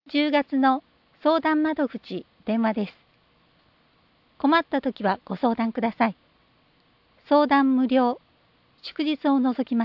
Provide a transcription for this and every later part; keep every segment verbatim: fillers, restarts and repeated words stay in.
じゅうがつの相談窓口電話です。困ったときはご相談ください。相談無料、祝日を除きます。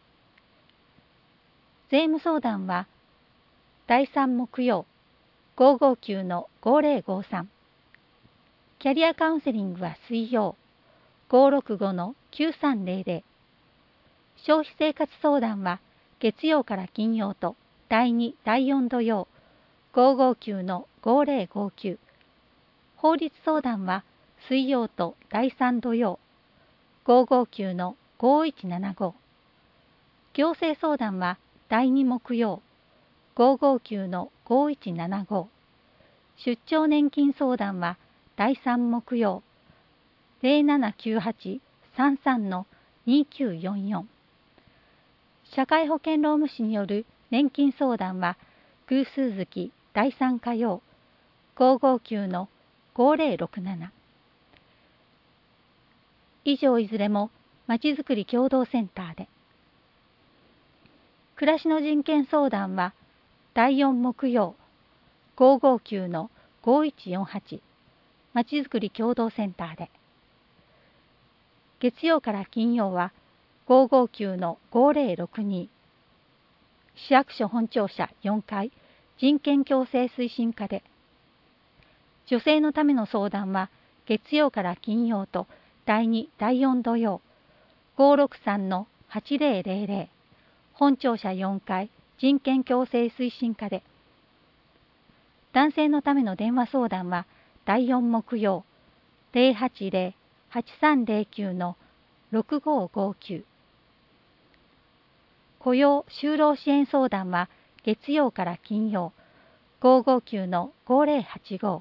税務相談はだいさん木曜 ごーごーきゅうのごーぜろごーさん。キャリアカウンセリングは水曜 ごーろくごのきゅうさんぜろぜろ。消費生活相談は月曜から金曜とだいに、だいよん土曜ごーごーきゅうのごーぜろごーきゅう。法律相談は水曜とだいさん土曜ごーごーきゅうのごーいちななご。行政相談はだいに木曜ごーごーきゅうのごーいちななご。出張年金相談はだいさん木曜ぜろななきゅうはちさんさんのにきゅうよんよん。社会保険労務士による年金相談は偶数月だいさん火曜ごーごーきゅうのごーぜろろくなな。以上いずれもまちづくり共同センターで。暮らしの人権相談はだいよん木曜ごーごーきゅうのごーいちよんはちまちづくり共同センターで。月曜から金曜はごーごーきゅうのごーぜろろくに。市役所本庁舎よんかい人権共生推進課で。女性のための相談は月曜から金曜とだいに、だいよん土曜ごーろくさんのはちぜろぜろぜろ本庁舎よんかい人権共生推進課で。男性のための電話相談はだいよん木曜ぜろはちぜろ はちさんぜろきゅうのろくごーごーきゅう。雇用就労支援相談は月曜から金曜ごーごーきゅうのごーぜろはちご。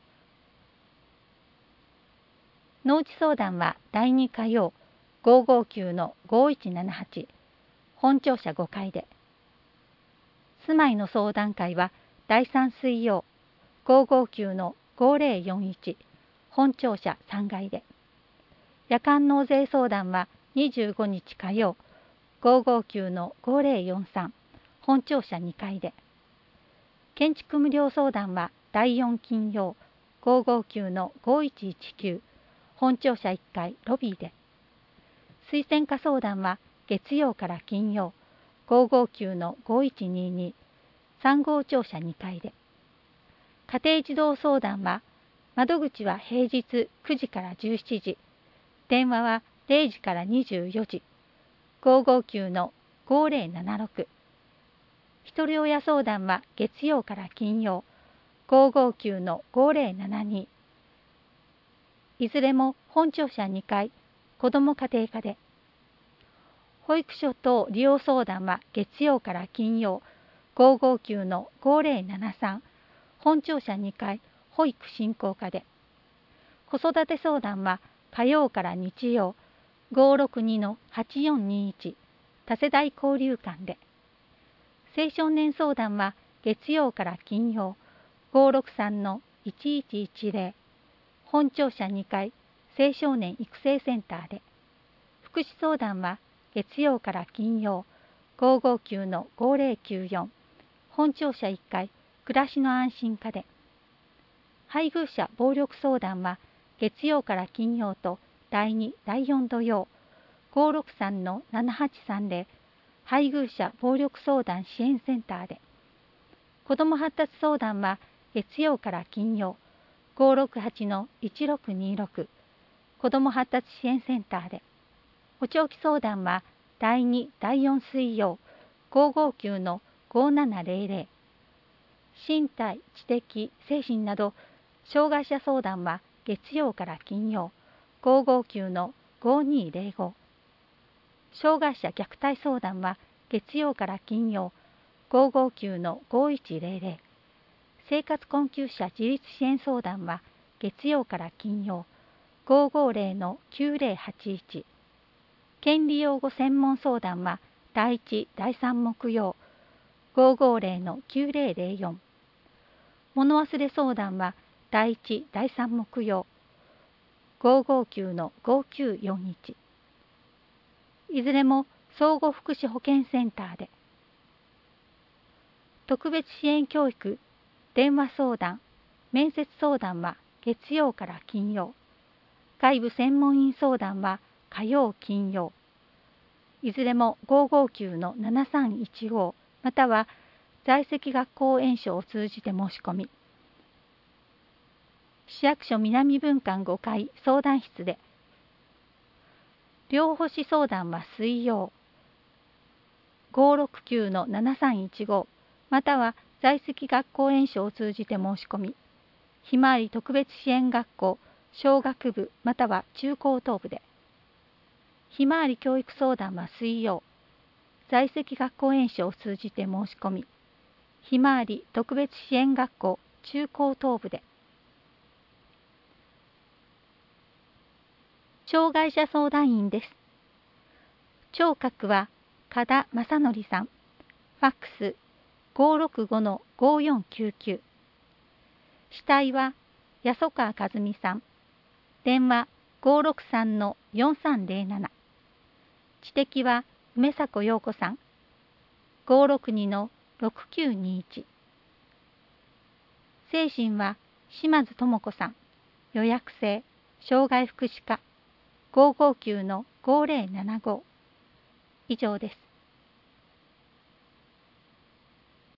農地相談はだいに火曜ごーごーきゅうのごーいちななはち本庁舎ごかいで。住まいの相談会はだいさん水曜ごーごーきゅうのごーぜろよんいち本庁舎さんがいで。夜間納税相談はにじゅうごにち火曜ごーごーきゅうのごーぜろよんさん本庁舎にかいで。建築無料相談はだいよん金曜ごーごーきゅうのごーいちいちきゅう本庁舎いっかいロビーで。推薦化相談は月曜から金曜ごーごーきゅうのごーいちににさん号庁舎にかいで。家庭児童相談は窓口は平日くじからじゅうしちじ、電話はれいじからにじゅうよじ、ごーごーきゅうのごーぜろななろく。ひとり親相談は月曜から金曜ごーごーきゅうのごーぜろななに。いずれも本庁舎にかい子ども家庭課で。保育所等利用相談は月曜から金曜ごーごーきゅうのごーぜろななさん本庁舎にかい保育振興課で。子育て相談は火曜から日曜ごーろくにのはちよんにいち多世代交流館で。青少年相談は月曜から金曜ごーろくさんのいちいちいちぜろ本庁舎にかい青少年育成センターで。福祉相談は月曜から金曜ごーごーきゅうのごーぜろきゅうよん本庁舎いっかい暮らしの安心課で。配偶者暴力相談は月曜から金曜とだいに、だいよん土曜ごーろくさんのななはちさんぜろ配偶者暴力相談支援センターで。子ども発達相談は月曜から金曜ごーろくはちのいちろくにろく子ども発達支援センターで。補聴器相談はだいに、だいよん水曜ごーごーきゅうのごーななぜろぜろ。身体、知的、精神など障害者相談は月曜から金曜ごーごーきゅうのごーにぜろご。障害者虐待相談は月曜から金曜ごーごーきゅうのごーいちぜろぜろ。生活困窮者自立支援相談は月曜から金曜ごーごーぜろのきゅうぜろはちいち。権利擁護専門相談はだいいち、だいさん木曜ごーごーぜろのきゅうぜろぜろよん。物忘れ相談はだいいち、だいさん木曜ごーごーきゅうのごーきゅうよんいち。いずれも相互福祉保健センターで。特別支援教育電話相談、面接相談は月曜から金曜。外部専門員相談は火曜金曜。いずれもごーごーきゅうのななさんいちごまたは在籍学校演書を通じて申し込み、市役所南分館ごかい相談室で。両星相談は水曜ごーろくきゅうのななさんいちごまたは在籍学校演書を通じて申し込み、ひまわり特別支援学校小学部または中高等部で。ひまわり教育相談は水曜在籍学校演書を通じて申し込み、ひまわり特別支援学校中高等部で。障害者相談員です。聴覚は加田正則さん、ファックス ごーろくごのごーよんきゅうきゅう。死体は八十川和美さん、電話 ごーろくさんのよんさんぜろなな。知的は梅迫陽子さん、ごーろくにのろくきゅうにいち。精神は島津智子さん、予約制、障害福祉課ごーごーきゅうのごーぜろななご。以上です。